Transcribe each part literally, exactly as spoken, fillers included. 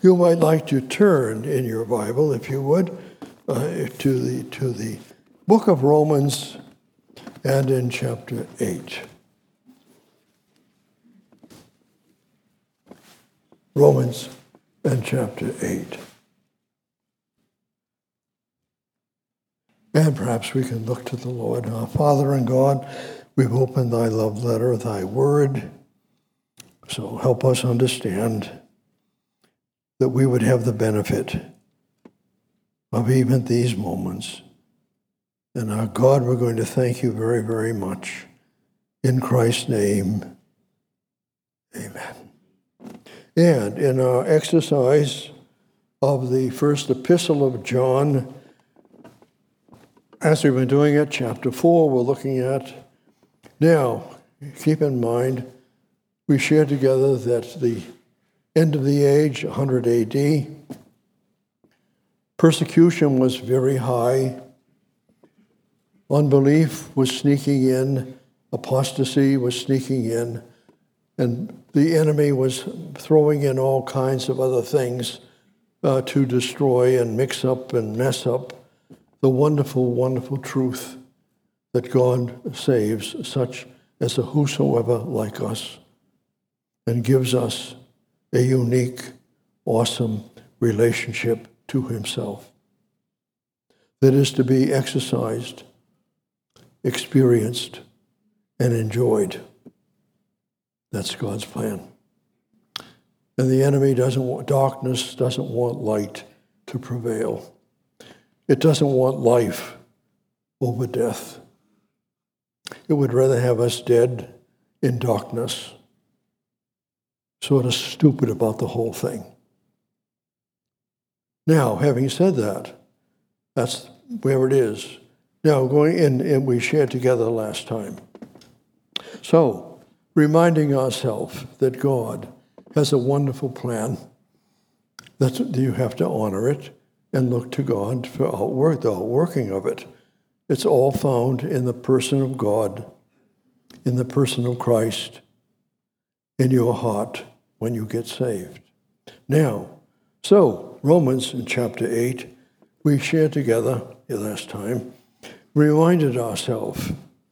You might like to turn in your Bible, if you would, uh, to the to the book of Romans and in chapter eight. Romans and chapter eight. And perhaps we can look to the Lord. Our Father and God, we've opened thy love letter, thy word. So help us understand that we would have the benefit of even these moments. And our God, we're going to thank you very, very much. In Christ's name, amen. And in our exercise of the first epistle of John, as we've been doing it, chapter four, we're looking at. Now, keep in mind, we shared together that the end of the age, one hundred A D, persecution was very high. Unbelief was sneaking in. Apostasy was sneaking in. And the enemy was throwing in all kinds of other things uh, to destroy and mix up and mess up the wonderful, wonderful truth that God saves such as a whosoever like us and gives us a unique, awesome relationship to himself that is to be exercised, experienced, and enjoyed. That's God's plan. And the enemy doesn't want, darkness doesn't want light to prevail. It doesn't want life over death. It would rather have us dead in darkness, sort of stupid about the whole thing. Now, having said that, that's where it is. Now, going in, and we shared together last time. So, reminding ourselves that God has a wonderful plan, that you have to honor it and look to God for outwork, the outworking of it. It's all found in the person of God, in the person of Christ, in your heart when you get saved. Now, so, Romans in chapter eight, we shared together last time, reminded ourselves,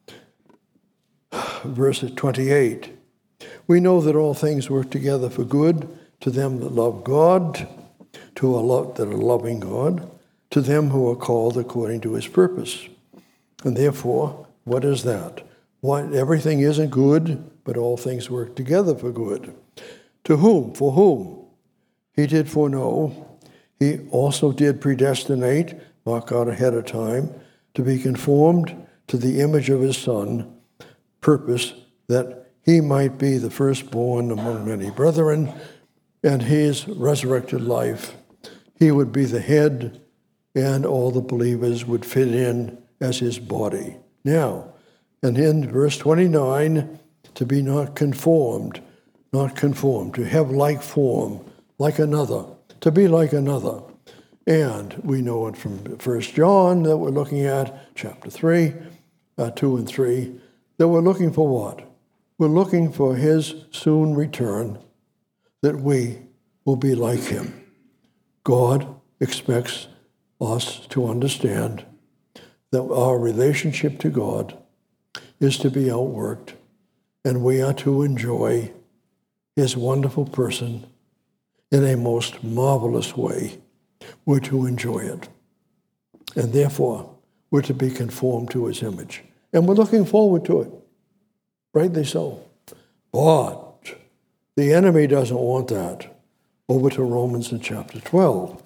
verse twenty-eight, we know that all things work together for good to them that love God, to a love that are loving God, to them who are called according to his purpose. And therefore, what is that? What, everything isn't good, but all things work together for good. To whom? For whom? He did foreknow. He also did predestinate, mark out ahead of time, to be conformed to the image of his Son, purpose that he might be the firstborn among many brethren, and his resurrected life, he would be the head, and all the believers would fit in as his body. Now, and in verse twenty-nine, to be not conformed, not conformed, to have like form, like another, to be like another. And we know it from First John that we're looking at, chapter three, uh, two and three, that we're looking for what? We're looking for his soon return, that we will be like him. God expects us to understand that our relationship to God is to be outworked, and we are to enjoy his wonderful person in a most marvelous way. We're to enjoy it. And therefore, we're to be conformed to his image. And we're looking forward to it. Rightly so. But the enemy doesn't want that. Over to Romans in chapter twelve.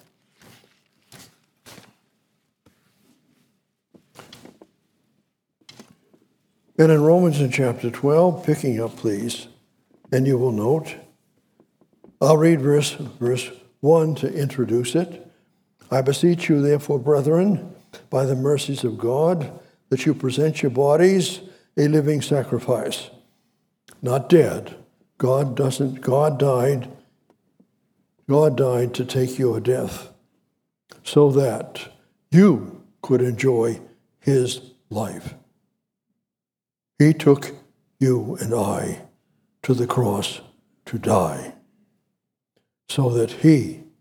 And in Romans in chapter twelve, picking up, please, and you will note, I'll read verse, verse one to introduce it. I beseech you, therefore, brethren, by the mercies of God, that you present your bodies a living sacrifice, not dead. God doesn't, God died, God died to take your death so that you could enjoy his life. He took you and I to the cross to die so that he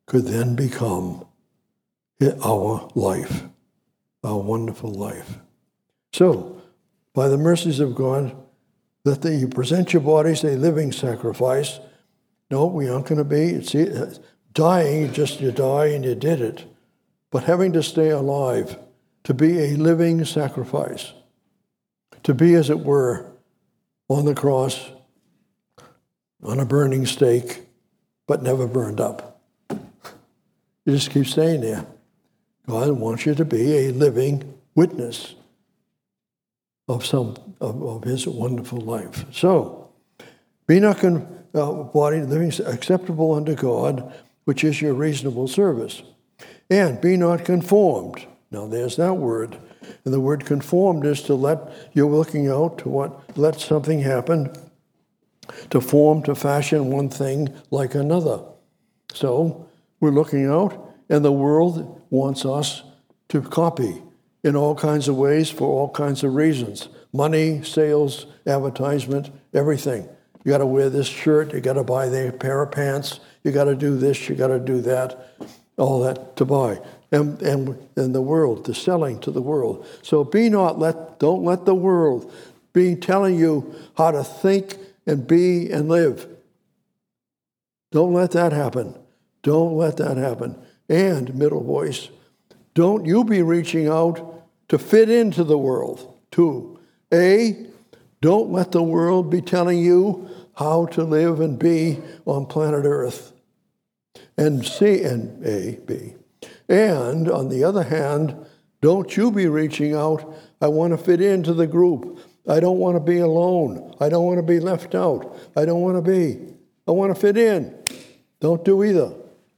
could then become our life, our wonderful life. So, by the mercies of God, that the, you present your bodies a living sacrifice. No, we aren't going to be. See, dying, just you die and you did it. But having to stay alive, to be a living sacrifice, to be, as it were, on the cross, on a burning stake, but never burned up. You just keep staying there. God wants you to be a living witness of some of, of His wonderful life. So, be not con, uh, body living acceptable unto God, which is your reasonable service, and be not conformed. Now, there's that word, and the word conformed is to let you're looking out to what let something happen, to form, to fashion one thing like another. So we're looking out, and the world wants us to copy in all kinds of ways for all kinds of reasons. Money, sales, advertisement, everything. You got to wear this shirt, you got to buy that pair of pants, you got to do this, you got to do that, all that to buy. And, and, and the world, the selling to the world. So be not, let, don't let the world be telling you how to think and be and live. Don't let that happen. Don't let that happen. And, middle voice, don't you be reaching out to fit into the world. Two, A, don't let the world be telling you how to live and be on planet Earth. And C, and A, B. And, on the other hand, don't you be reaching out, I want to fit into the group. I don't want to be alone. I don't want to be left out. I don't want to be. I want to fit in. Don't do either.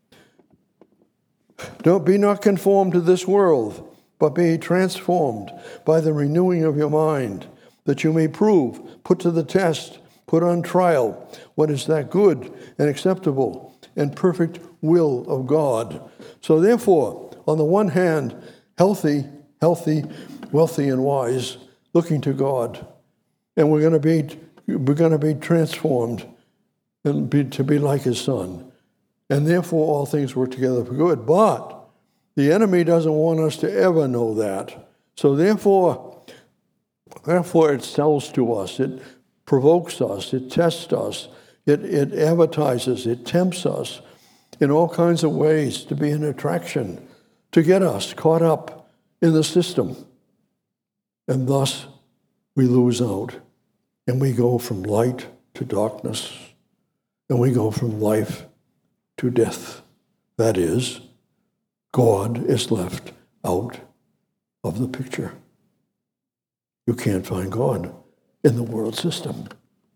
Don't be not conformed to this world, but be transformed by the renewing of your mind, that you may prove, put to the test, put on trial, what is that good and acceptable and perfect will of God. So therefore, on the one hand, healthy, healthy, wealthy, and wise, looking to God, and we're going to be we're going to be transformed and be to be like His Son, and therefore all things work together for good. But the enemy doesn't want us to ever know that. So therefore, therefore it sells to us, it provokes us, it tests us, it it advertises, it tempts us in all kinds of ways to be an attraction, to get us caught up in the system. And thus, we lose out, and we go from light to darkness, and we go from life to death. That is, God is left out of the picture. You can't find God in the world system.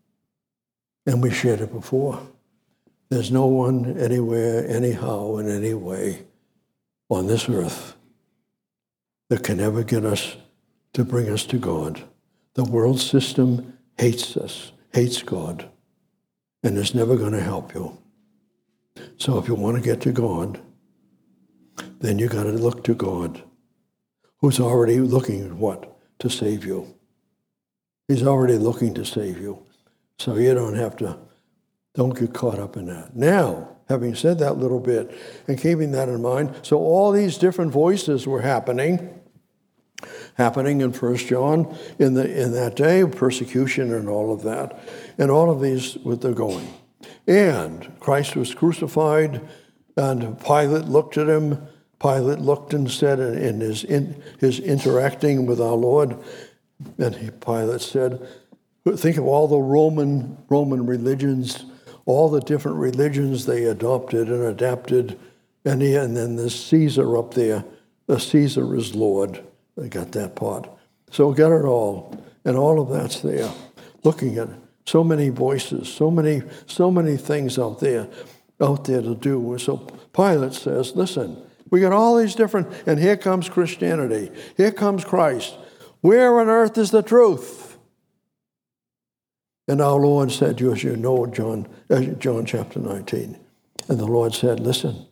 And we shared it before. There's no one anywhere, anyhow, in any way on this earth that can ever get us to bring us to God. The world system hates us, hates God, and is never going to help you. So if you want to get to God, then you got to look to God, who's already looking at what? To save you. He's already looking to save you. So you don't have to, don't get caught up in that. Now, having said that little bit and keeping that in mind, so all these different voices were happening, happening in First John in the in that day, persecution and all of that, and all of these with the going. And Christ was crucified, and Pilate looked at him. Pilate looked and said in his in his interacting with our Lord, and he, Pilate said, think of all the Roman Roman religions, all the different religions they adopted and adapted, and, he, and then there's Caesar up there. The Caesar is Lord. They got that part. So get it all, and all of that's there. Looking at so many voices, so many, so many things out there, out there to do. So Pilate says, "Listen, we got all these different, and here comes Christianity. Here comes Christ. Where on earth is the truth?" And our Lord said, as you know, John, uh, John chapter nineteen, and the Lord said, "Listen,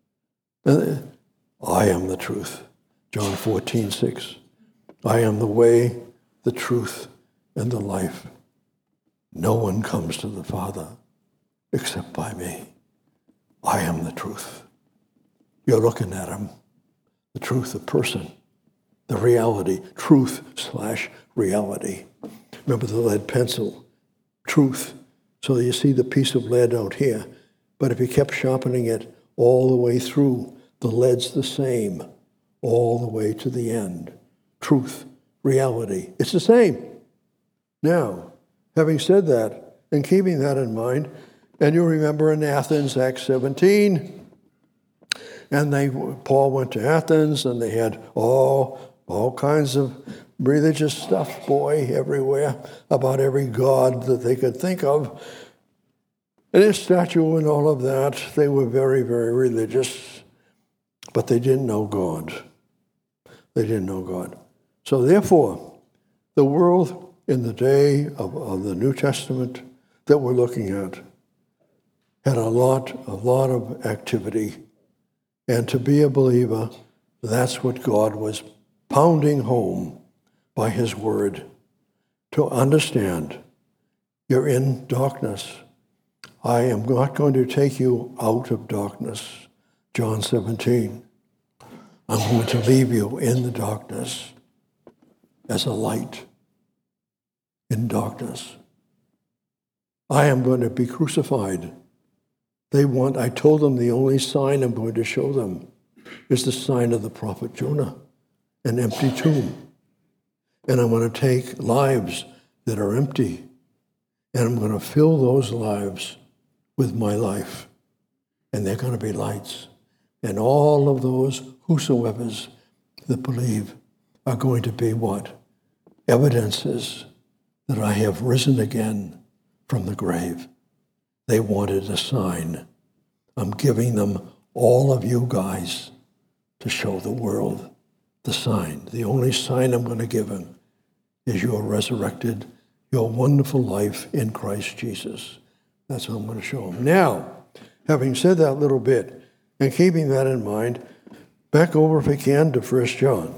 I am the truth." John fourteen six, "I am the way, the truth, and the life. No one comes to the Father except by me. I am the truth." you're looking at him. The truth of person. The reality. Truth slash reality. Remember the lead pencil. Truth. So you see the piece of lead out here. But if you kept sharpening it all the way through, the lead's the same. All the way to the end. Truth. Reality. It's the same. Now, having said that, and keeping that in mind, and you remember in Athens, Acts seventeen, and they Paul went to Athens, and they had all, all kinds of religious stuff, boy, everywhere, about every god that they could think of. And his statue and all of that, they were very, very religious, but they didn't know God. They didn't know God. So therefore, the world in the day of, of the New Testament that we're looking at had a lot, a lot of activity. And to be a believer, that's what God was pounding home by his word. To understand, you're in darkness. I am not going to take you out of darkness. John seventeen. I'm going to leave you in the darkness as a light in darkness. I am going to be crucified. They want, I told them the only sign I'm going to show them is the sign of the prophet Jonah, an empty tomb. And I'm going to take lives that are empty, and I'm going to fill those lives with my life. And they're going to be lights. And all of those whosoevers that believe are going to be what? Evidences that I have risen again from the grave. They wanted a sign. I'm giving them all of you guys to show the world the sign. The only sign I'm going to give them is your resurrected, your wonderful life in Christ Jesus. That's what I'm going to show them. Now, having said that little bit, and keeping that in mind, back over, if we can, to First John.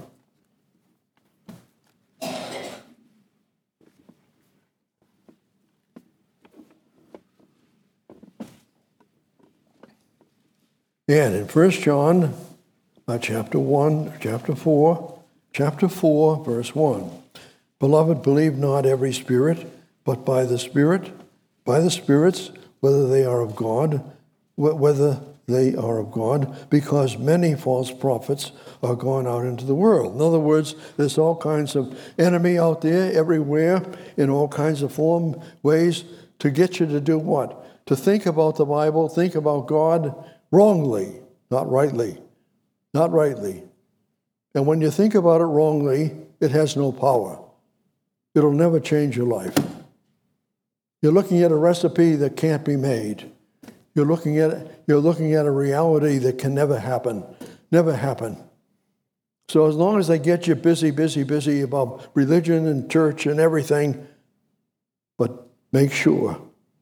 And in First John, uh, chapter one, chapter four, chapter four, verse one. Beloved, believe not every spirit, but by the Spirit, by the spirits, whether they are of God, wh- whether they are of God, because many false prophets are gone out into the world. In other words, there's all kinds of enemy out there everywhere in all kinds of form, ways to get you to do what? To think about the Bible, think about God wrongly, not rightly, not rightly. And when you think about it wrongly, it has no power. It'll never change your life. You're looking at a recipe that can't be made. You're looking at you're looking at a reality that can never happen, never happen. So as long as they get you busy, busy, busy about religion and church and everything, but make sure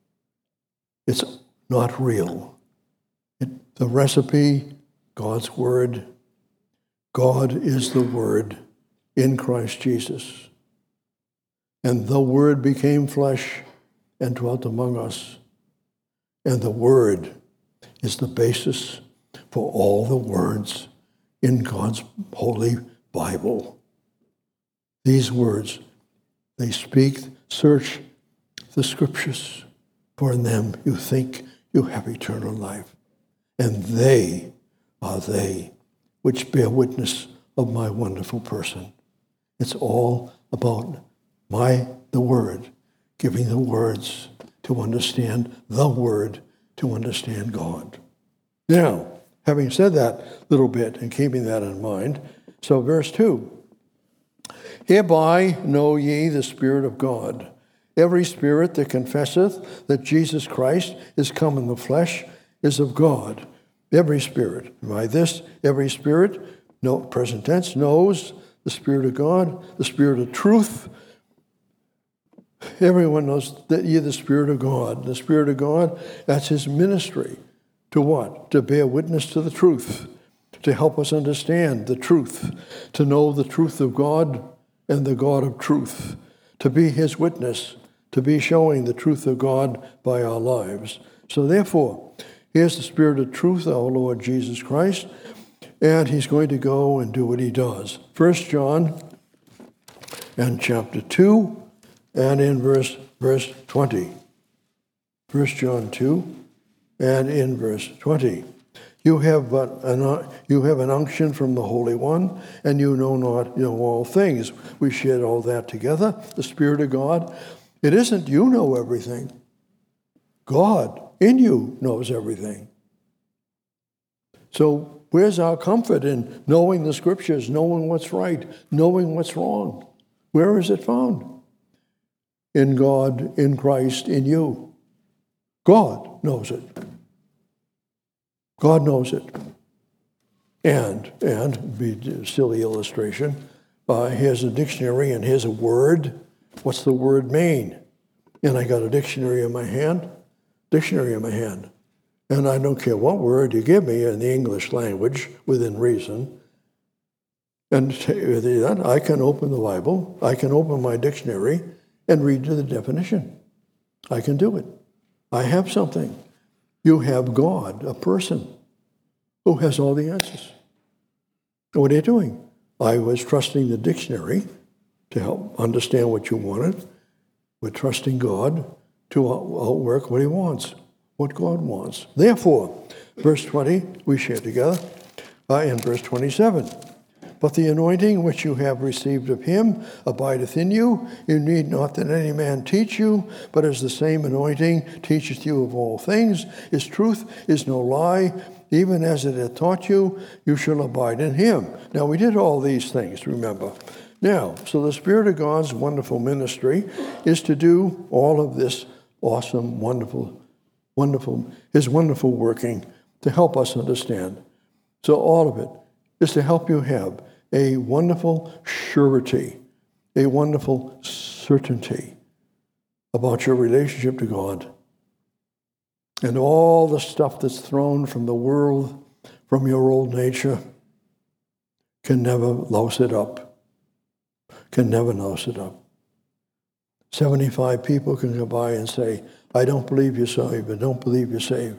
it's not real. It, the recipe, God's word, God is the Word in Christ Jesus. And the Word became flesh and dwelt among us. And the Word is the basis for all the words in God's holy Bible. These words, they speak, search the Scriptures, for in them you think you have eternal life. And they are they which bear witness of my wonderful person. It's all about my, the Word, giving the words to understand the Word, to understand God. Now, having said that little bit and keeping that in mind, so verse two, hereby know ye the Spirit of God. Every spirit that confesseth that Jesus Christ is come in the flesh is of God. Every spirit. By this, every spirit, no present tense, knows the Spirit of God, the Spirit of truth. Everyone knows that ye the Spirit of God. The Spirit of God, that's his ministry. To what? To bear witness to the truth, to help us understand the truth, to know the truth of God and the God of truth, to be his witness, to be showing the truth of God by our lives. So therefore, Here's the Spirit of truth, our Lord Jesus Christ, and he's going to go and do what he does. First John and chapter two and in verse, verse twenty. First John two and in verse twenty. You have but an, you have an unction from the Holy One, and you know not you know all things. We shared all that together. The Spirit of God. It isn't you know everything. God in you knows everything. So where's our comfort in knowing the Scriptures, knowing what's right, knowing what's wrong? Where is it found? In God, in Christ, in you. God knows it. God knows it. And, and, be a silly illustration, uh, here's a dictionary and here's a word. What's the word mean? And I got a dictionary in my hand, dictionary in my hand. And I don't care what word you give me in the English language, within reason. And with that, I can open the Bible, I can open my dictionary and read the definition. I can do it. I have something. You have God, a person, who has all the answers. What are you doing? I was trusting the dictionary to help understand what you wanted. We're trusting God to outwork what he wants, what God wants. Therefore, verse twenty, we share together, uh, in verse twenty-seven. But the anointing which you have received of him abideth in you. You need not that any man teach you, but as the same anointing teacheth you of all things, his truth is no lie. Even as it hath taught you, you shall abide in him. Now, we did all these things, remember. Now, so the Spirit of God's wonderful ministry is to do all of this awesome, wonderful, wonderful, his wonderful working to help us understand. So all of it is to help you have a wonderful surety, a wonderful certainty about your relationship to God. And all the stuff that's thrown from the world, from your old nature, can never louse it up. Can never louse it up. seventy-five people can go by and say, I don't believe you're saved, I don't believe you're saved.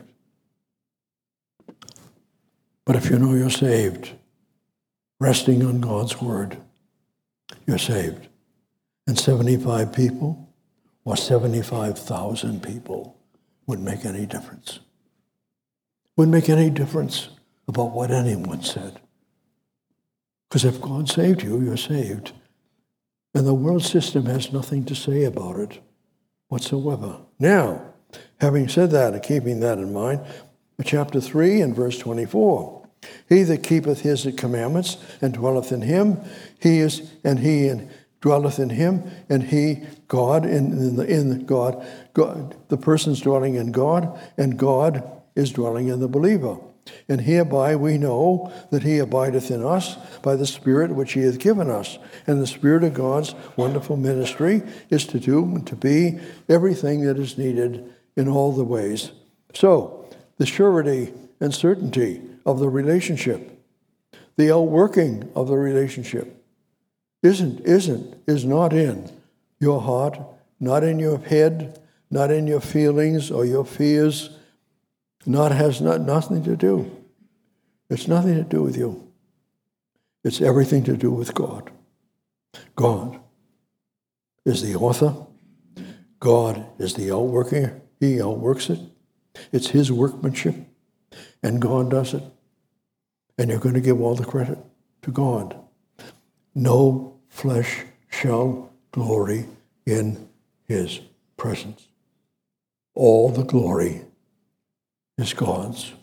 But if you know you're saved, resting on God's word, you're saved. And seventy-five people, or seventy-five thousand people, wouldn't make any difference. Wouldn't make any difference about what anyone said. Because if God saved you, you're saved. And the world system has nothing to say about it whatsoever. Now, having said that and keeping that in mind, chapter three and verse twenty-four. He that keepeth his commandments and dwelleth in him, he is, and he and dwelleth in him, and he, God, in, in, the, in God, God, the person's dwelling in God, and God is dwelling in the believer. And hereby we know that he abideth in us by the Spirit which he hath given us. And the Spirit of God's wonderful ministry is to do and to be everything that is needed in all the ways. So, the surety and certainty of the relationship, the outworking of the relationship, isn't, isn't, is not in your heart, not in your head, not in your feelings or your fears, not has not, nothing to do. It's nothing to do with you. It's everything to do with God. God is the author. God is the outworker. He outworks it. It's his workmanship. And God does it. And you're going to give all the credit to God. No flesh shall glory in his presence. All the glory is God's.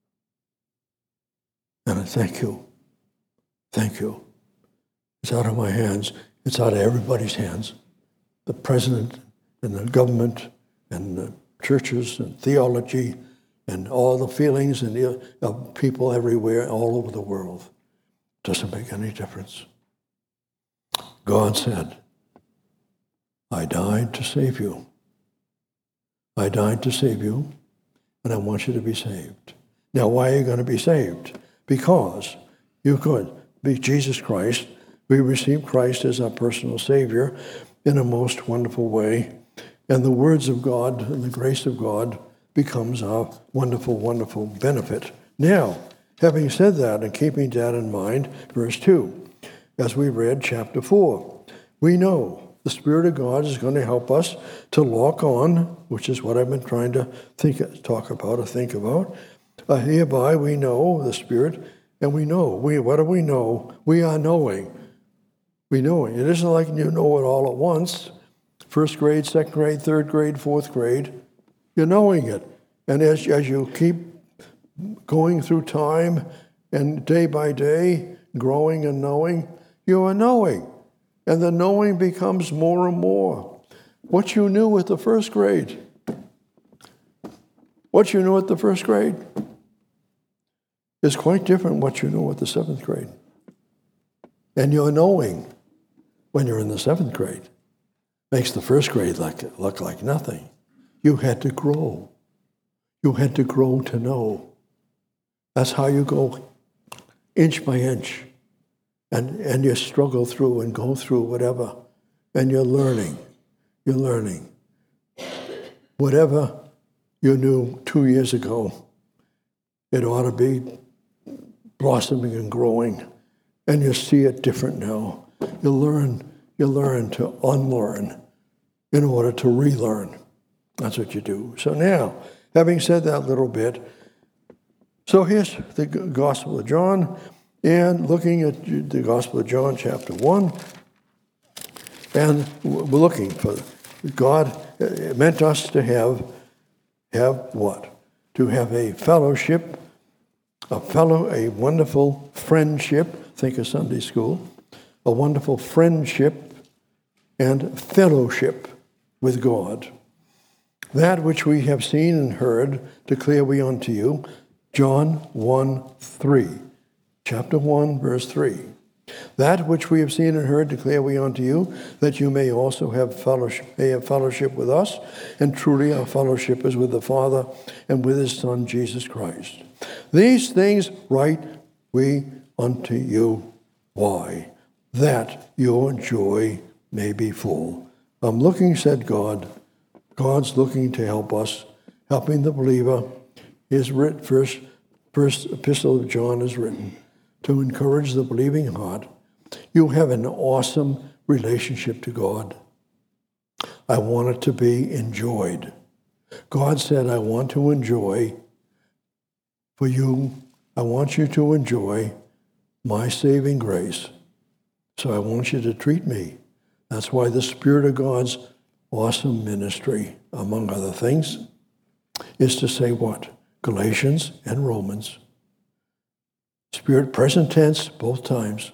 And I thank you. Thank you. It's out of my hands. It's out of everybody's hands. The president and the government and the churches and theology and all the feelings and the, of people everywhere, all over the world. Doesn't make any difference. God said, I died to save you. I died to save you, and I want you to be saved. Now, why are you going to be saved? Because you could be Jesus Christ. We receive Christ as our personal Savior in a most wonderful way. And the words of God and the grace of God becomes our wonderful, wonderful benefit. Now, having said that and keeping that in mind, verse two, as we read chapter four, we know the Spirit of God is going to help us to lock on, which is what I've been trying to think, talk about or think about. Uh, hereby we know the Spirit, and we know. We what do we know? We are knowing. We know it. It isn't like you know it all at once. First grade, second grade, third grade, fourth grade. You're knowing it. And as, as you keep going through time and day by day, growing and knowing, you are knowing. And the knowing becomes more and more. What you knew at the first grade, what you knew at the first grade is quite different what you knew at the seventh grade. And your knowing when you're in the seventh grade makes the first grade look, look like nothing. You had to grow. You had to grow to know. That's how you go inch by inch. And, and you struggle through and go through whatever. And you're learning. You're learning. Whatever you knew two years ago, it ought to be blossoming and growing. And you see it different now. You learn, you learn to unlearn in order to relearn. That's what you do. So now, having said that little bit, so here's the Gospel of John, and looking at the Gospel of John, chapter one, and we're looking for God. It meant us to have, have what? To have a fellowship, a fellow, a wonderful friendship. Think of Sunday school, a wonderful friendship and fellowship with God. That which we have seen and heard declare we unto you. John one three. Chapter one, verse three. That which we have seen and heard declare we unto you, that you may also have fellowship, may have fellowship with us. And truly our fellowship is with the Father and with his Son, Jesus Christ. These things write we unto you. Why? That your joy may be full. I'm looking, said God. God's looking to help us, helping the believer. His writ, first, first epistle of John is written to encourage the believing heart. You have an awesome relationship to God. I want it to be enjoyed. God said, I want to enjoy for you, I want you to enjoy my saving grace. So I want you to treat me. That's why the Spirit of God's awesome ministry, among other things, is to say what? Galatians and Romans. Spirit, present tense, both times.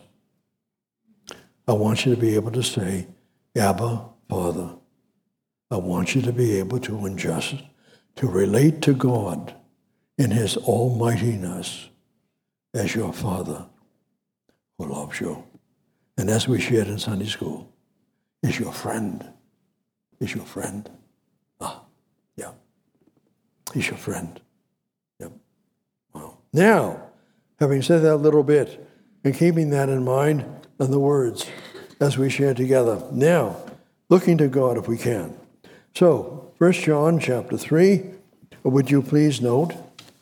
I want you to be able to say, Abba, Father. I want you to be able to ingest, to relate to God in his almightiness as your Father who loves you. And as we shared in Sunday school, is your friend. Is your friend. Ah, yeah. He's your friend. Yep. Wow. Now, having said that little bit, and keeping that in mind and the words as we share together, now, looking to God if we can. So, First John chapter three, would you please note,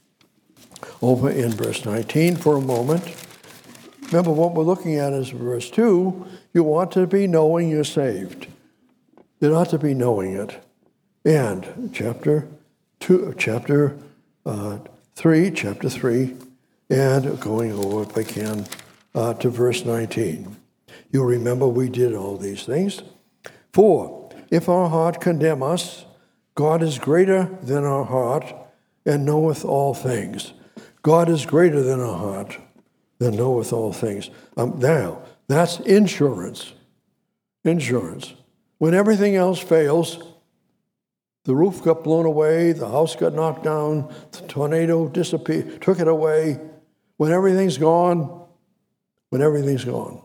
over in verse nineteen for a moment. Remember, what we're looking at is verse two. You ought to be knowing you're saved. You ought to be knowing it. And chapter two, chapter uh, three, chapter three, and going over, if I can, uh, to verse nineteen. You remember we did all these things. For if our heart condemn us, God is greater than our heart and knoweth all things. God is greater than our heart that knoweth all things. Um, now, that's insurance. Insurance. When everything else fails, the roof got blown away, the house got knocked down, the tornado disappeared, took it away. When everything's gone, when everything's gone,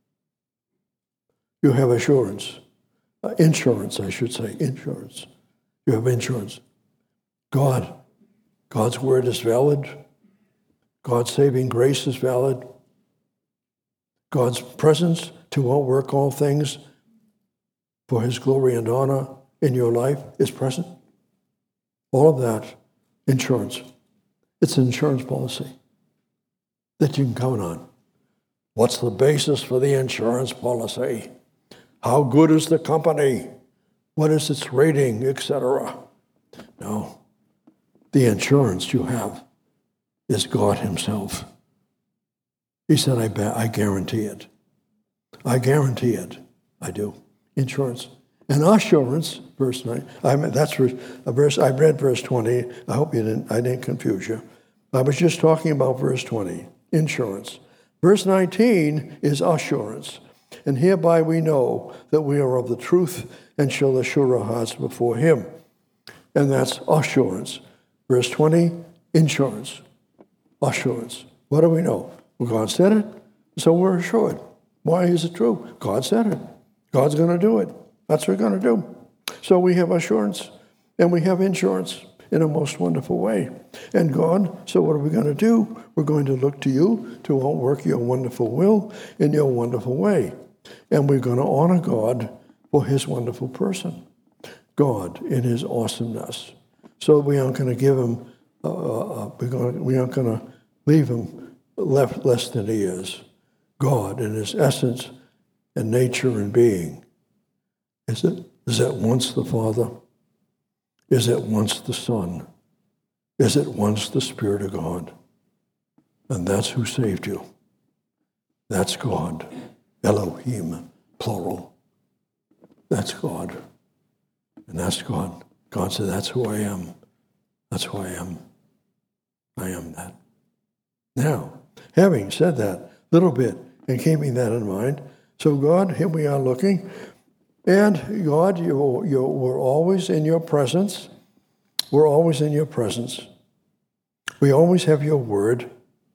you have assurance. Uh, insurance, I should say, insurance. You have insurance. God, God's word is valid. God's saving grace is valid. God's presence to outwork all things for his glory and honor in your life is present. all of that, insurance. It's an insurance policy that you can count on. What's the basis for the insurance policy? How good is the company? What is its rating, et cetera? No. The insurance you have is God himself. He said, I, bet, I guarantee it. I guarantee it. I do. Insurance. And assurance, verse nine. I mean, that's verse, a verse. I read verse twenty. I hope you didn't. I didn't confuse you. I was just talking about verse twenty. Insurance. Verse nineteen is assurance. And hereby we know that we are of the truth and shall assure our hearts before him. And that's assurance. Verse twenty, insurance. Assurance. What do we know? Well, God said it, so we're assured. Why is it true? God said it. God's going to do it. That's what we're going to do. So we have assurance and we have insurance in a most wonderful way. And God, so what are we going to do? We're going to look to you to work your wonderful will in your wonderful way. And we're going to honor God for his wonderful person. God in his awesomeness. So we aren't going to give him, uh, uh, we're going, we aren't going to leave him left less than he is. God in his essence and nature and being. Is it? Is at once the Father? Is at once the Son? Is at once the Spirit of God? And that's who saved you. That's God. Elohim, plural. That's God. And that's God. God said, that's who I am. That's who I am. I am that. Now, having said that little bit and keeping that in mind, so God, here we are looking, and God, you, you, we're always in your presence. We're always in your presence. We always have your word.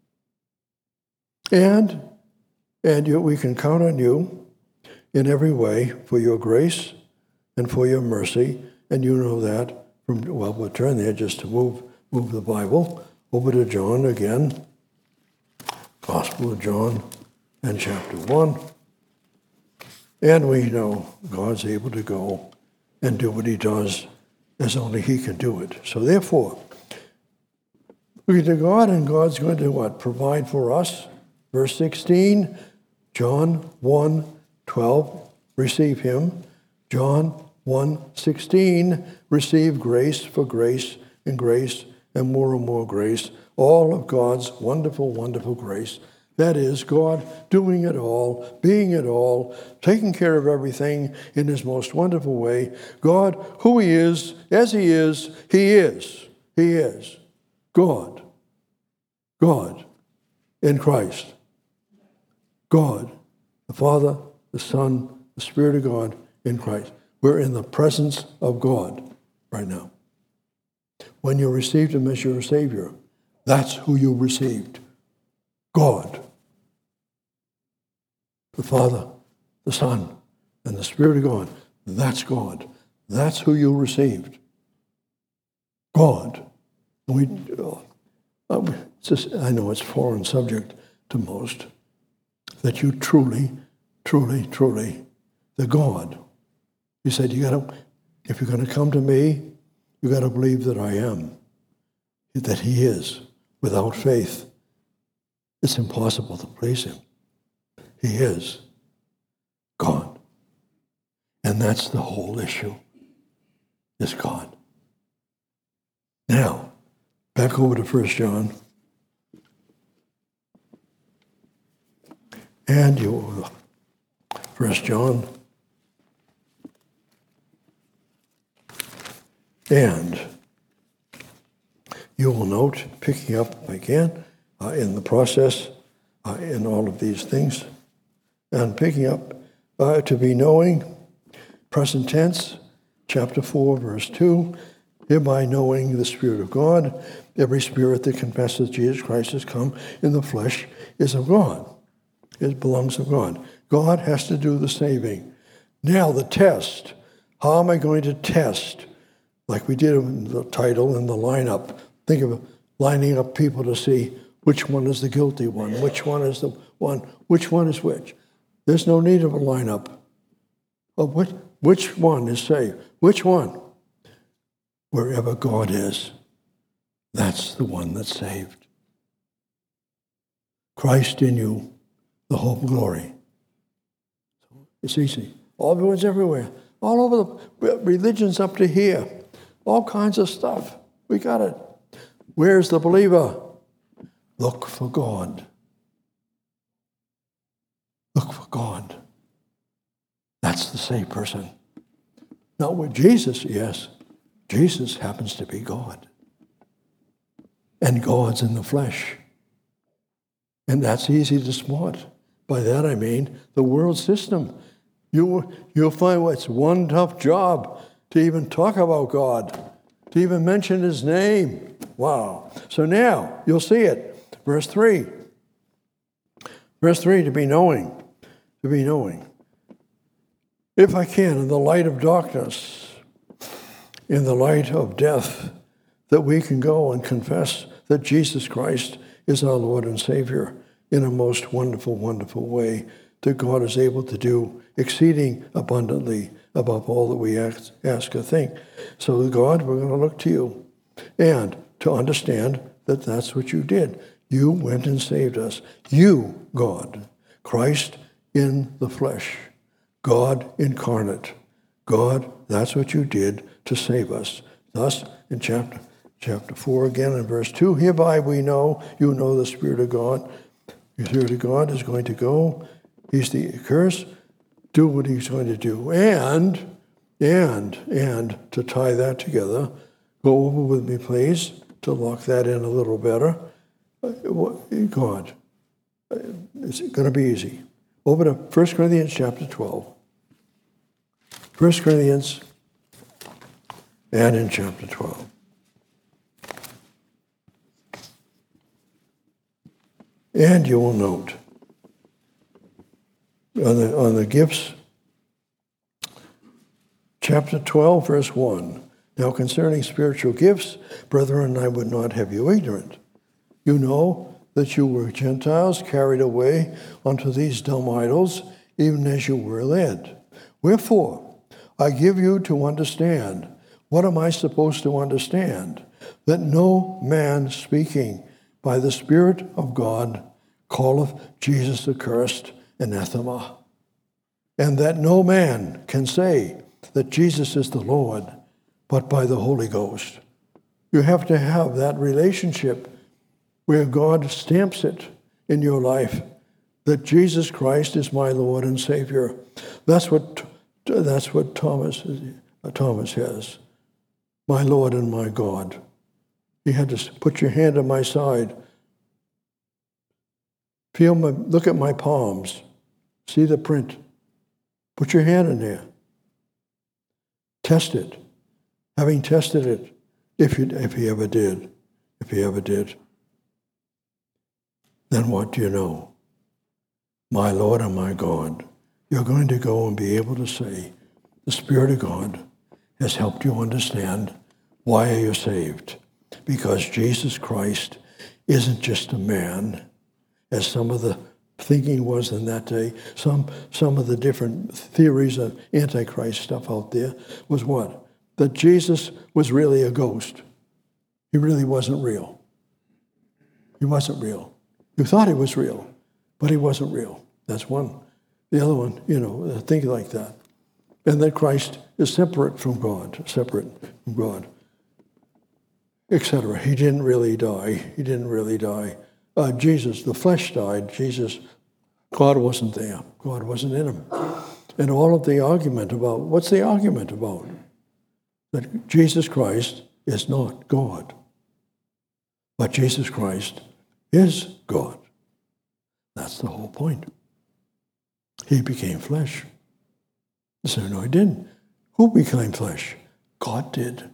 And, and you, we can count on you in every way for your grace and for your mercy. And you know that from, well, we'll turn there just to move, move the Bible over to John again. Gospel of John and chapter one. And we know God's able to go and do what he does as only he can do it. So therefore, we get to God, and God's going to what? Provide for us. Verse sixteen, John one twelve, receive him. John one sixteen, receive grace for grace and grace and more and more grace. All of God's wonderful, wonderful grace. That is, God doing it all, being it all, taking care of everything in his most wonderful way. God, who he is, as he is, he is. He is. God. God in Christ. God, the Father, the Son, the Spirit of God in Christ. We're in the presence of God right now. When you received him as your Savior, that's who you received. God. The Father, the Son, and the Spirit of God. That's God. That's who you received. God. We, uh, it's just, I know it's a foreign subject to most, that you truly, truly, truly, the God. He said, you gotta, if you're going to come to me, you got to believe that I am, that he is. Without faith, it's impossible to please him. He is God. And that's the whole issue, is God. Now, back over to First John. And you, First John. And you will note, picking up if I can, uh, in the process, uh, in all of these things, and picking up uh, to be knowing, present tense, chapter four, verse two, hereby knowing the Spirit of God, every spirit that confesses Jesus Christ has come in the flesh is of God. It belongs to God. God has to do the saving. Now the test. How am I going to test? Like we did in the title and the lineup. Think of lining up people to see which one is the guilty one, which one is the one, which one is which. There's no need of a lineup. Of which, which one is saved? Which one? wherever God is, that's the one that's saved. Christ in you, the hope of glory. It's easy. All everyone's everywhere. All over the religions up to here. All kinds of stuff. We got it. Where's the believer? Look for God. Look for God. That's the saved person. Not with Jesus, yes. Jesus happens to be God. And God's in the flesh. And that's easy to spot. By that I mean the world system. You, you'll find it's one tough job to even talk about God, to even mention his name. Wow. So now, you'll see it. Verse three. Verse three, to be knowing. To be knowing. If I can, in the light of darkness, in the light of death, that we can go and confess that Jesus Christ is our Lord and Savior in a most wonderful, wonderful way, that God is able to do exceeding abundantly above all that we ask, ask or think. So God, we're going to look to you. And to understand that that's what you did. You went and saved us. You, God, Christ in the flesh, God incarnate. God, that's what you did to save us. Thus, in chapter chapter four again, in verse two, hereby we know, you know the Spirit of God. The Spirit of God is going to go. He's the curse. Do what he's going to do. And, and, and, to tie that together, go over with me, please, to lock that in a little better. God, it's going to be easy. Over to First Corinthians chapter twelve. First Corinthians and in chapter twelve. And you will note on the, on the gifts, chapter twelve, verse one. Now concerning spiritual gifts, brethren, I would not have you ignorant. You know that you were Gentiles carried away unto these dumb idols, even as you were led. Wherefore, I give you to understand. What am I supposed to understand? That no man speaking by the Spirit of God calleth Jesus accursed, anathema. And that no man can say that Jesus is the Lord, but by the Holy Ghost. You have to have that relationship where God stamps it in your life, that Jesus Christ is my Lord and Savior. That's what that's what Thomas Thomas has. My Lord and my God. He had to put your hand on my side. Feel my, look at my palms. See the print. Put your hand in there. Test it. Having tested it, if you if he ever did, if he ever did. Then what do you know? My Lord and my God, you're going to go and be able to say, the Spirit of God has helped you understand why are you saved. Because Jesus Christ isn't just a man, as some of the thinking was in that day. Some, some of the different theories of Antichrist stuff out there was what? That Jesus was really a ghost. He really wasn't real. He wasn't real. You thought he was real, but he wasn't real. That's one. The other one, you know, think like that. And that Christ is separate from God, separate from God, et cetera. He didn't really die. He didn't really die. Uh, Jesus, the flesh died. Jesus, God wasn't there. God wasn't in him. And all of the argument about, what's the argument about? That Jesus Christ is not God. But Jesus Christ is God. That's the whole point. He became flesh. So no, he didn't. Who became flesh? God did.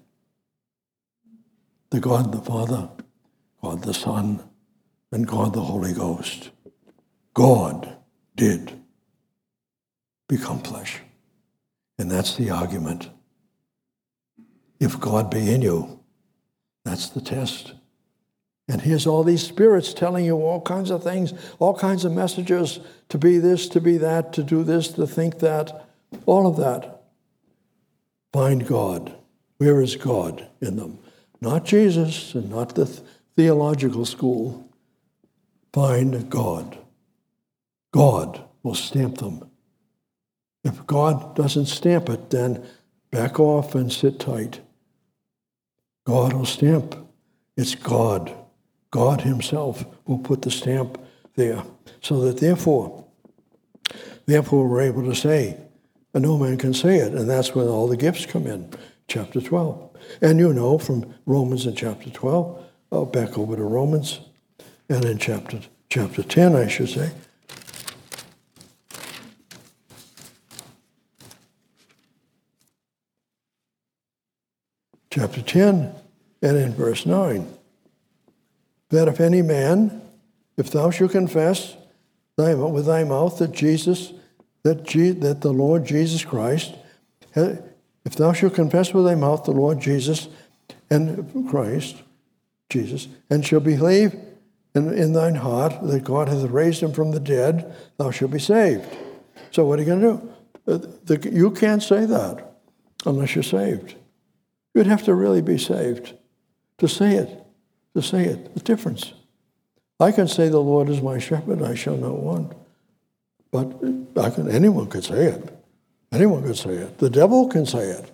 The God the Father, God the Son, and God the Holy Ghost. God did become flesh. And that's the argument. If God be in you, that's the test. And here's all these spirits telling you all kinds of things, all kinds of messages, to be this, to be that, to do this, to think that, all of that. Find God. Where is God in them? Not Jesus and not the th- theological school. Find God. God will stamp them. If God doesn't stamp it, then back off and sit tight. God will stamp. It's God. God himself will put the stamp there. So that therefore, therefore we're able to say, and no man can say it, and that's when all the gifts come in, chapter twelve. And you know from Romans in chapter twelve, oh, back over to Romans, and in chapter chapter ten, I should say, chapter ten, and in verse nine, that if any man, if thou shalt confess thy, with thy mouth that Jesus, that, Je, that the Lord Jesus Christ, if thou shalt confess with thy mouth the Lord Jesus and Christ, Jesus, and shalt believe in, in thine heart that God hath raised him from the dead, thou shalt be saved. So what are you going to do? The, you can't say that unless you're saved. You'd have to really be saved to say it, to say it, the difference. I can say the Lord is my shepherd, I shall not want. But I can, anyone could say it. Anyone could say it. The devil can say it.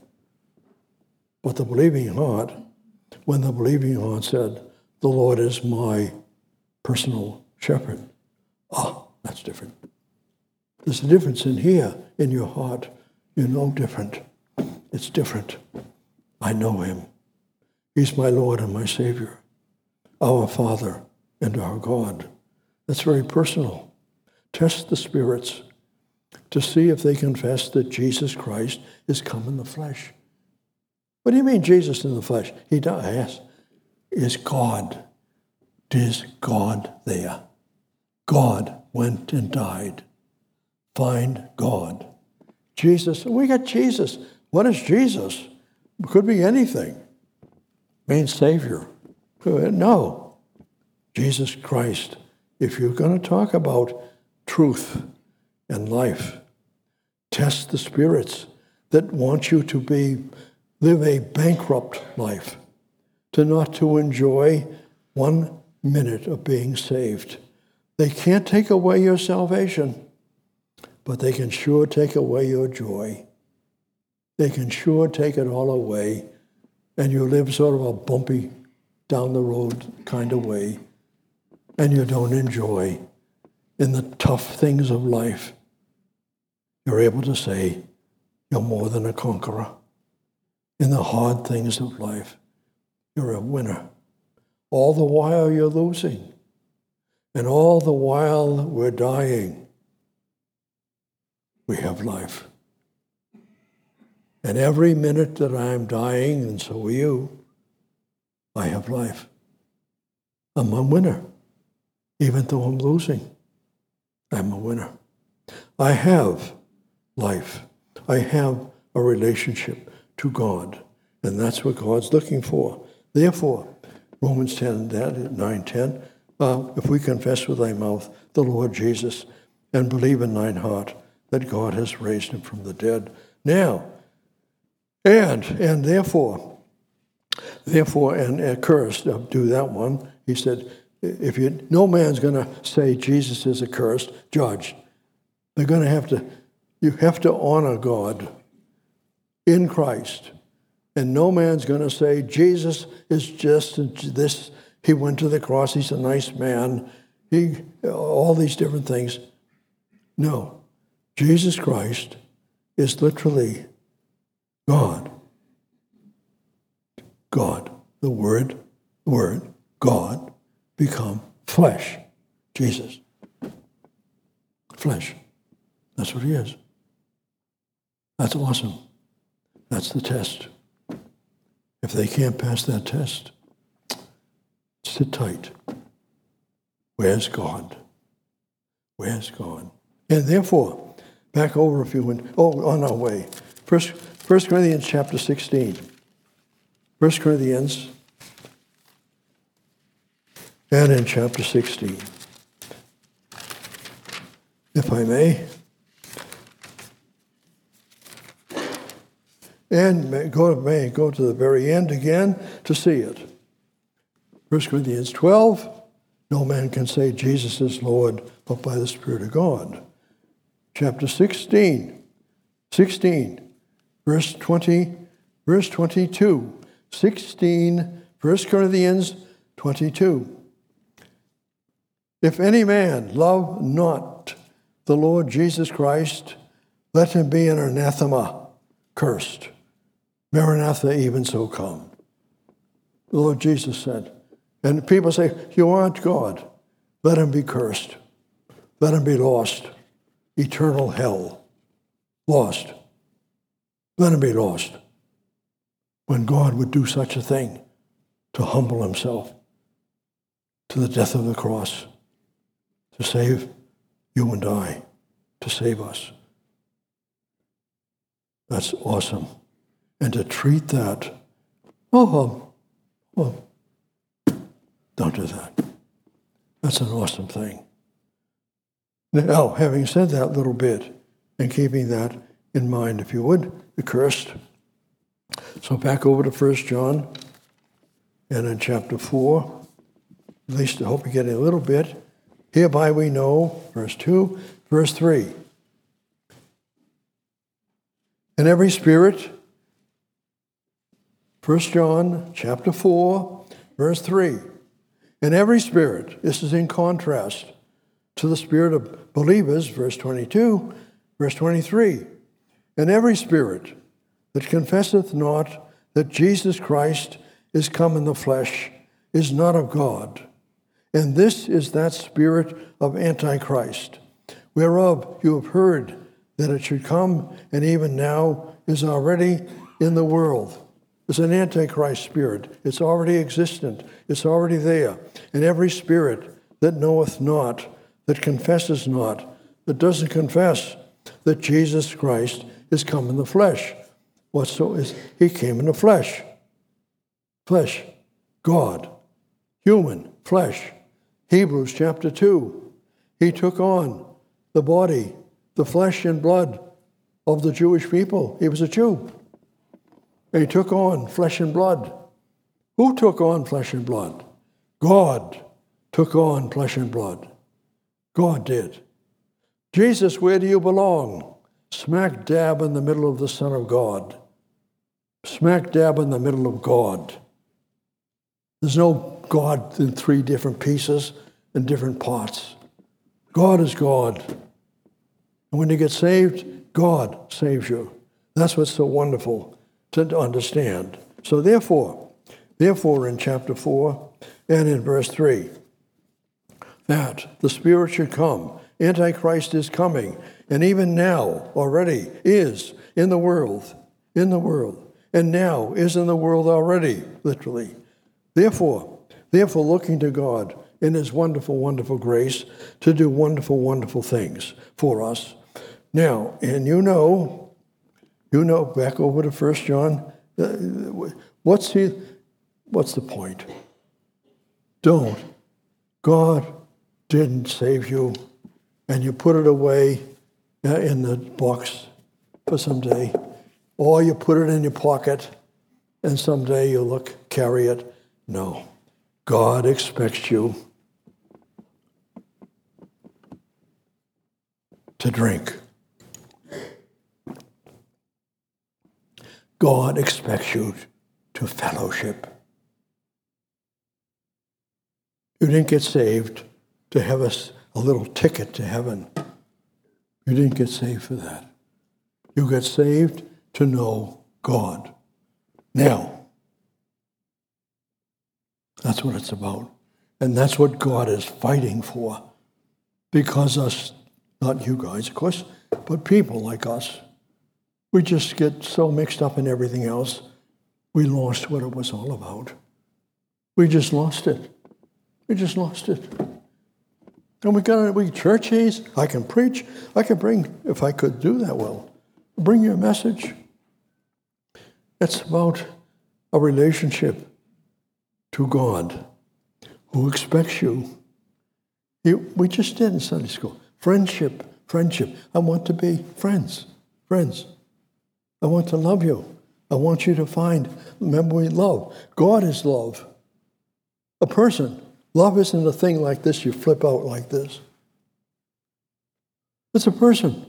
But the believing heart, when the believing heart said, the Lord is my personal shepherd, ah, that's different. There's a difference in here, in your heart. You know different. It's different. I know him. He's my Lord and my Savior, our Father and our God. That's very personal. Test the spirits to see if they confess that Jesus Christ is come in the flesh. What do you mean Jesus in the flesh? He died. Is God. Is God there? God went and died. Find God. Jesus, we got Jesus. What is Jesus? It could be anything. It means Savior. No. Jesus Christ. If you're going to talk about truth and life, test the spirits that want you to be live a bankrupt life, to not to enjoy one minute of being saved. They can't take away your salvation, but they can sure take away your joy. They can sure take it all away, and you live sort of a bumpy, down the road kind of way, and you don't enjoy in the tough things of life. You're able to say, you're more than a conqueror. In the hard things of life, you're a winner. All the while you're losing. And all the while we're dying, we have life. And every minute that I'm dying, and so are you, I have life. I'm a winner. Even though I'm losing, I'm a winner. I have life. I have a relationship to God, and that's what God's looking for. Therefore, Romans ten, nine, ten, uh, if we confess with thy mouth the Lord Jesus and believe in thine heart that God has raised him from the dead. Now, and, and therefore, therefore, and accursed, uh, do that one, he said, if you, no man's going to say Jesus is accursed, judged. They're going to have to, you have to honor God in Christ. And no man's going to say, Jesus is just this, he went to the cross, he's a nice man, he, all these different things. No. Jesus Christ is literally God. God. The word, word, God, become flesh. Jesus. Flesh. That's what he is. That's awesome. That's the test. If they can't pass that test, sit tight. Where's God? Where's God? And therefore, back over if you went, oh, on our way. First, First Corinthians chapter sixteen. First Corinthians, and in chapter sixteen. If I may. and may go, may go to the very end again to see it. First Corinthians twelve, no man can say Jesus is Lord but by the Spirit of God. Chapter sixteen, sixteen, verse twenty, verse twenty-two. sixteen, First Corinthians twenty-two. If any man love not the Lord Jesus Christ, let him be an anathema, cursed. Maranatha, even so come. The Lord Jesus said. And people say, you aren't God. Let him be cursed. Let him be lost. Eternal hell. Lost. Let him be lost. When God would do such a thing to humble himself to the death of the cross, to save you and I, to save us. That's awesome. And to treat that, oh, oh, don't do that. That's an awesome thing. Now, having said that little bit, and keeping that in mind, if you would, the cursed. So back over to First John, and in chapter four, at least I hope you're getting a little bit. Hereby we know, verse two, verse three. And every spirit, First John chapter four, verse three. And every spirit, this is in contrast to the spirit of believers, verse twenty-two, verse twenty-three. And every spirit that confesseth not that Jesus Christ is come in the flesh is not of God. And this is that spirit of Antichrist, whereof you have heard that it should come, and even now is already in the world. It's an Antichrist spirit. It's already existent. It's already there. And every spirit that knoweth not, that confesses not, that doesn't confess that Jesus Christ is come in the flesh. What so is he came in the flesh. Flesh. God. Human. Flesh. Hebrews chapter two. He took on the body, the flesh and blood of the Jewish people. He was a Jew. He took on flesh and blood. Who took on flesh and blood? God took on flesh and blood. God did. Jesus, where do you belong? Smack dab in the middle of the Son of God. Smack dab in the middle of God. There's no God in three different pieces and different parts. God is God. And when you get saved, God saves you. That's what's so wonderful to understand. So therefore, therefore in chapter four and in verse three, that the Spirit should come. Antichrist is coming, and even now already is in the world, in the world, and now is in the world already, literally. Therefore, therefore looking to God in his wonderful, wonderful grace to do wonderful, wonderful things for us. Now, and you know, you know, back over to First John, uh, what's he, what's the point? Don't. God didn't save you, and you put it away uh, in the box for someday, or you put it in your pocket, and someday you look, carry it. No. God expects you to drink. God expects you to fellowship. You didn't get saved to have a, a little ticket to heaven. You didn't get saved for that. You got saved to know God. Now, that's what it's about. And that's what God is fighting for. Because us, not you guys, of course, but people like us, we just get so mixed up in everything else, we lost what it was all about. We just lost it. We just lost it. And we got we churches. I can preach. I can bring, if I could do that well, bring you a message. It's about a relationship to God who expects you. He, we just did in Sunday school. Friendship, friendship. I want to be friends, friends. I want to love you. I want you to find, remember we love. God is love. A person. Love isn't a thing like this you flip out like this. It's a person.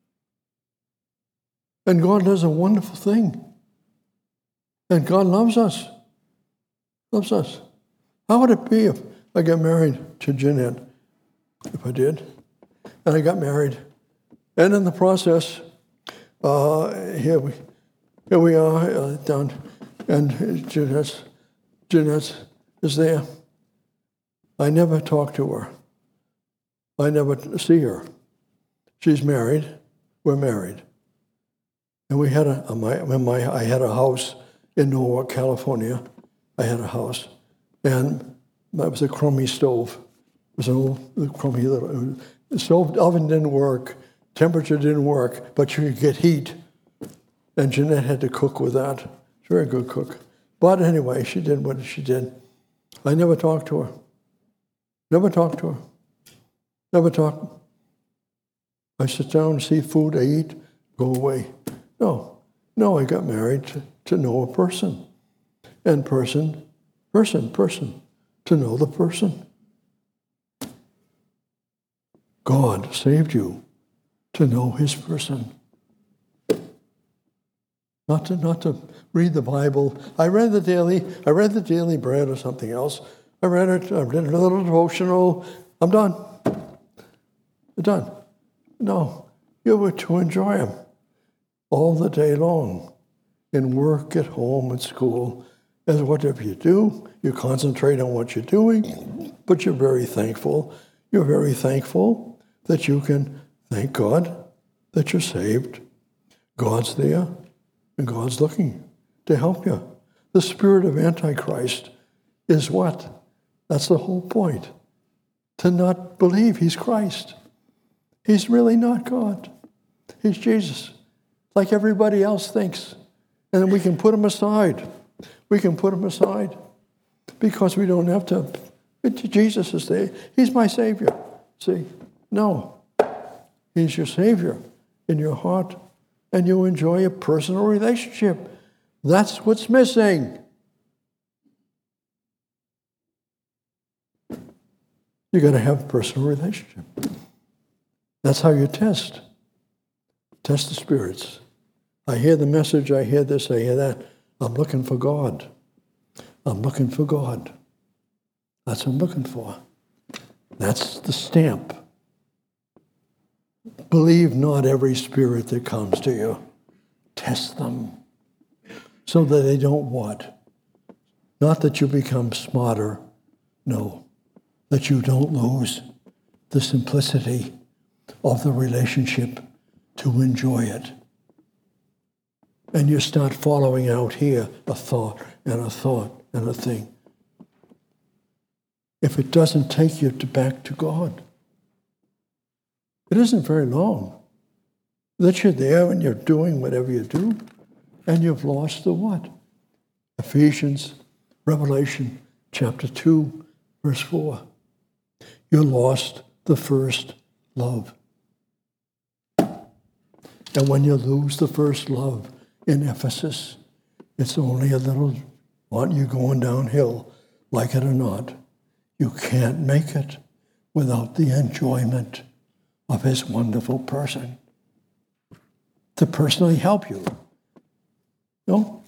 And God does a wonderful thing. And God loves us. Loves us. How would it be if I got married to Jeanette? If I did. And I got married. And in the process, uh, here we here we are uh, down, and Jeanette's, Jeanette's is there. I never talk to her. I never see her. She's married. We're married. And we had a, a my, my I had a house in Norwalk, California. I had a house, and that was a crummy stove. It was an old crummy little the stove oven didn't work, temperature didn't work, but you could get heat. And Jeanette had to cook with that. She's a very good cook. But anyway, she did what she did. I never talked to her. Never talked to her. Never talked. I sit down, see food, I eat, go away. No, no, I got married to, to know a person. And person, person, person, to know the person. God saved you to know his person. Not to not to read the Bible. I read the daily, I read the Daily Bread or something else. I read it, I did a little devotional. I'm done. I'm done. No, you were to enjoy him all the day long, in work, at home, at school. As whatever you do, you concentrate on what you're doing, but you're very thankful. You're very thankful that you can thank God that you're saved. God's there, and God's looking to help you. The spirit of Antichrist is what? That's the whole point. To not believe he's Christ. He's really not God. He's Jesus, like everybody else thinks. And then we can put him aside. We can put him aside because we don't have to. Jesus is there. He's my Savior. See? No. He's your Savior in your heart, and you enjoy a personal relationship. That's what's missing. You got to have a personal relationship. That's how you test. Test the spirits. I hear the message, I hear this, I hear that. I'm looking for God. I'm looking for God. That's what I'm looking for. That's the stamp. Believe not every spirit that comes to you. Test them so that they don't what? Not that you become smarter. No, that you don't lose the simplicity of the relationship to enjoy it. And you start following out here a thought and a thought and a thing. If it doesn't take you to back to God, it isn't very long that you're there and you're doing whatever you do, and you've lost the what? Ephesians, Revelation, chapter two, verse four. You lost the first love. And when you lose the first love in Ephesus, it's only a little, what, you're going downhill, like it or not. You can't make it without the enjoyment of his wonderful person to personally help you. No?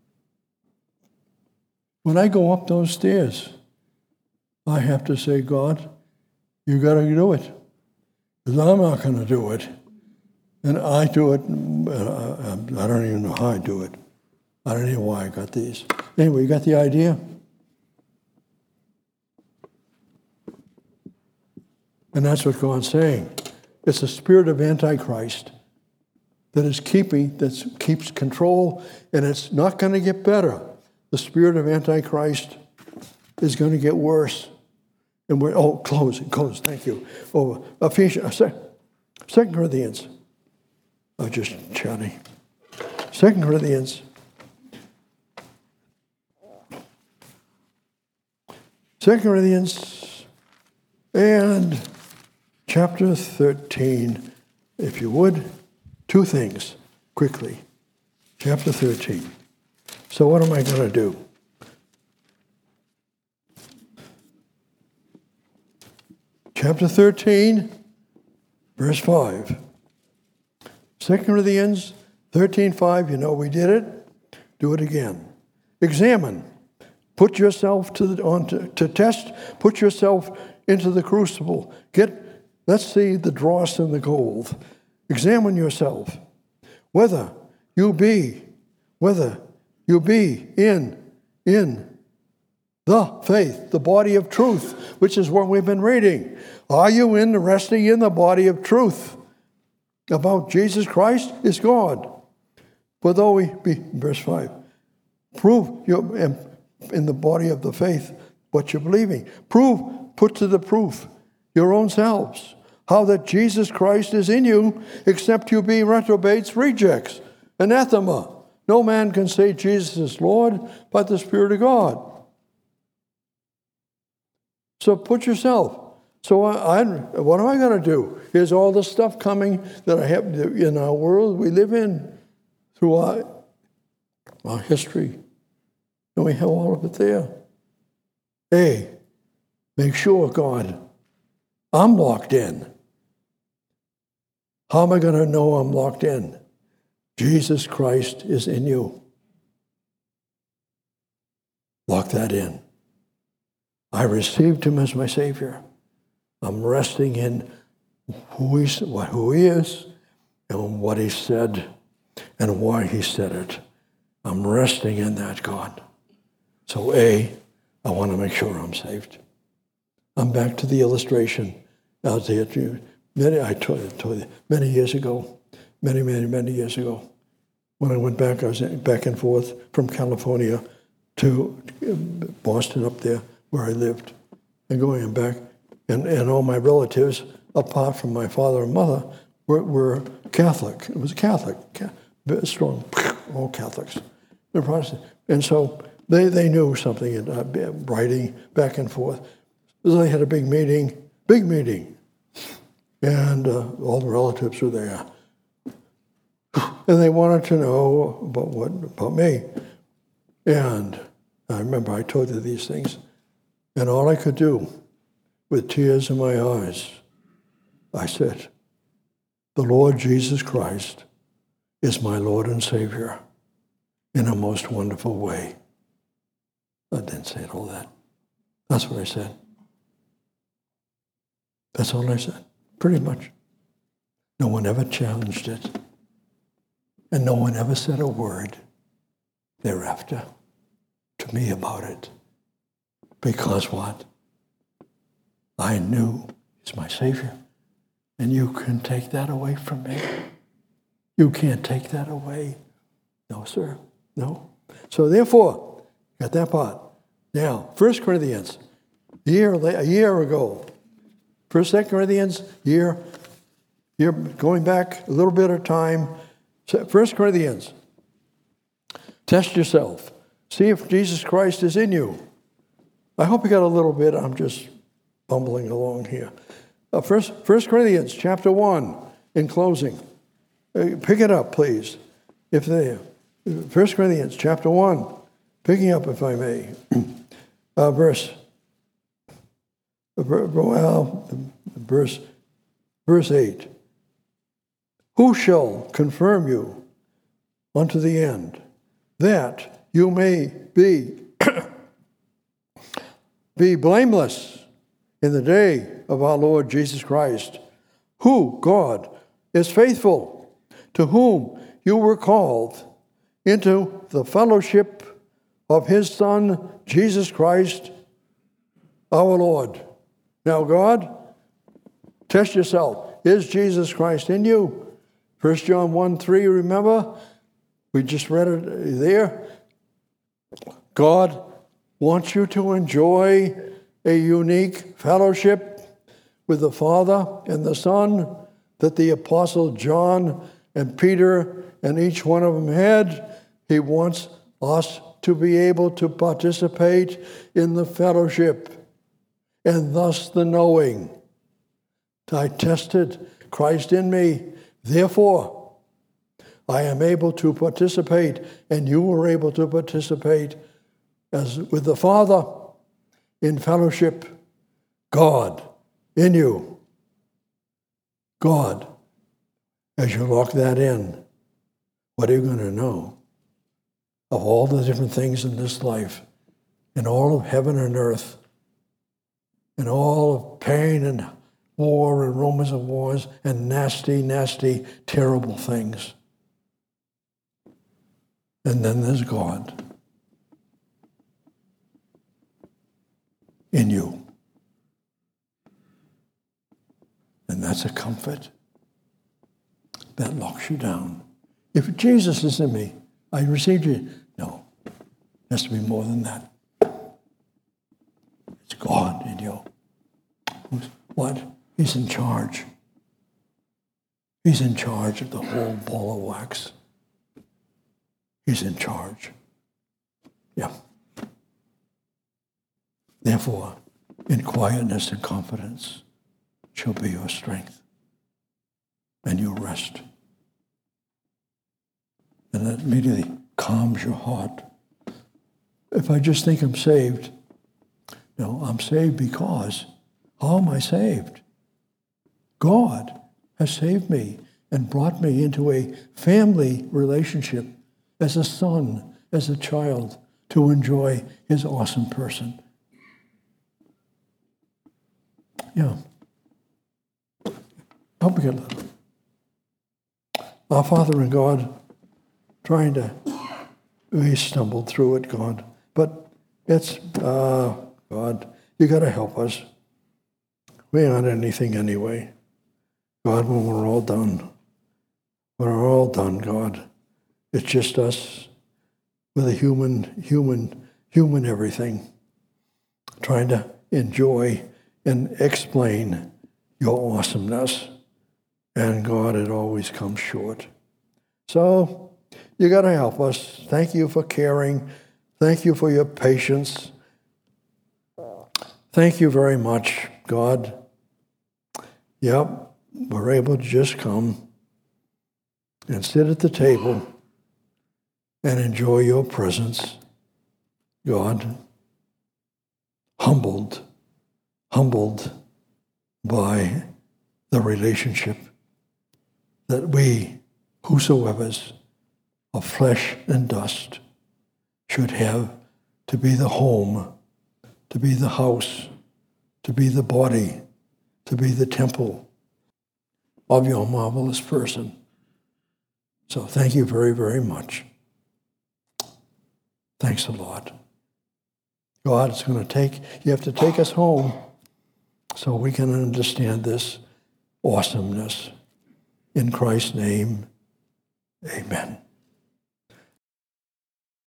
When I go up those stairs, I have to say, God, you got to do it. Because I'm not going to do it. And I do it, uh, I don't even know how I do it. I don't know why I got these. Anyway, you got the idea? And that's what God's saying. It's the spirit of Antichrist that is keeping, that keeps control, and it's not going to get better. The spirit of Antichrist is going to get worse. And we're, oh, close, close, thank you. Oh, Ephesians, Second Corinthians. I'm just chatting. Second Corinthians. Second Corinthians and chapter thirteen, if you would. Two things, quickly. Chapter thirteen. So what am I going to do? Chapter thirteen, verse five. Second Corinthians thirteen five, you know we did it. Do it again. Examine. Put yourself to the, on to, to test. Put yourself into the crucible. Get, let's see the dross and the gold. Examine yourself. Whether you be, whether you be in, in the faith, the body of truth, which is what we've been reading. Are you in, resting in the body of truth about Jesus Christ is God? For though we be, verse five, prove your, in the body of the faith what you're believing. Prove, put to the proof your own selves, how that Jesus Christ is in you, except you be reprobates, rejects, anathema. No man can say Jesus is Lord but the Spirit of God. So put yourself. So I, I, what am I going to do? Here's all the stuff coming that I have in our world we live in through our, our history. And we have all of it there. Hey, make sure, God, I'm locked in. How am I going to know I'm locked in? Jesus Christ is in you. Lock that in. I received him as my Savior. I'm resting in who he, who he is and what he said and why he said it. I'm resting in that, God. So A, I want to make sure I'm saved. I'm back to the illustration out there. Many, I told, told you, many years ago, many, many, many years ago, when I went back, I was back and forth from California to Boston up there where I lived, and going back, and, and all my relatives, apart from my father and mother, were, were Catholic. It was Catholic, very strong, all Catholics. They're Protestant. And so they, they knew something, and uh, writing back and forth. So they had a big meeting, big meeting, and uh, all the relatives were there. And they wanted to know about what about me. And I remember I told you these things. And all I could do, with tears in my eyes, I said, the Lord Jesus Christ is my Lord and Savior in a most wonderful way. I didn't say all that. That's what I said. That's all I said, pretty much. No one ever challenged it. And no one ever said a word thereafter to me about it. Because what? I knew he's my Savior. And you can take that away from me. You can't take that away. No, sir. No. So therefore, got that part. Now, First Corinthians, a year, a year ago. First, Second Corinthians, year, year, going back a little bit of time. First Corinthians, test yourself. See if Jesus Christ is in you. I hope you got a little bit. I'm just bumbling along here. Uh, first, First Corinthians chapter one, in closing. Uh, pick it up, please. If they, First Corinthians chapter one, picking up, if I may, uh, verse, well, verse, verse eight. Who shall confirm you unto the end, that you may be be blameless in the day of our Lord Jesus Christ, who, God, is faithful, to whom you were called into the fellowship of his Son, Jesus Christ, our Lord. Now, God, test yourself. Is Jesus Christ in you? First John one three, remember? We just read it there. God wants you to enjoy a unique fellowship with the Father and the Son that the Apostle John and Peter and each one of them had. He wants us to be able to participate in the fellowship and thus the knowing. I tested Christ in me. Therefore, I am able to participate, and you were able to participate as with the Father in fellowship, God in you. God, as you lock that in, what are you going to know of all the different things in this life, in all of heaven and earth, in all of pain and war and rumors of wars and nasty, nasty, terrible things? And then there's God in you. And that's a comfort that locks you down. If Jesus is in me, I received you. No, it has to be more than that. It's God in you. What? He's in charge. He's in charge of the whole ball of wax. He's in charge. Yeah. Therefore, in quietness and confidence shall be your strength, and your rest. And that immediately calms your heart. If I just think I'm saved, no, I'm saved because, how am I saved? God has saved me and brought me into a family relationship as a son, as a child, to enjoy his awesome person. Yeah. Help me get a little. Our Father in God, trying to, we stumbled through it, God. But it's, uh, God, you got to help us. We aren't anything anyway. God, when we're all done, when we're all done, God, it's just us with a human, human, human everything, trying to enjoy and explain your awesomeness. And God, it always comes short. So you got to help us. Thank you for caring. Thank you for your patience. Thank you very much, God. Yep, we're able to just come and sit at the table and enjoy your presence, God. Humbled, humbled by the relationship that we, whosoever's of flesh and dust, should have to be the home, to be the house, to be the body, to be the temple of your marvelous person. So thank you very, very much. Thanks a lot. God, it's going to take, you have to take us home so we can understand this awesomeness. In Christ's name, amen.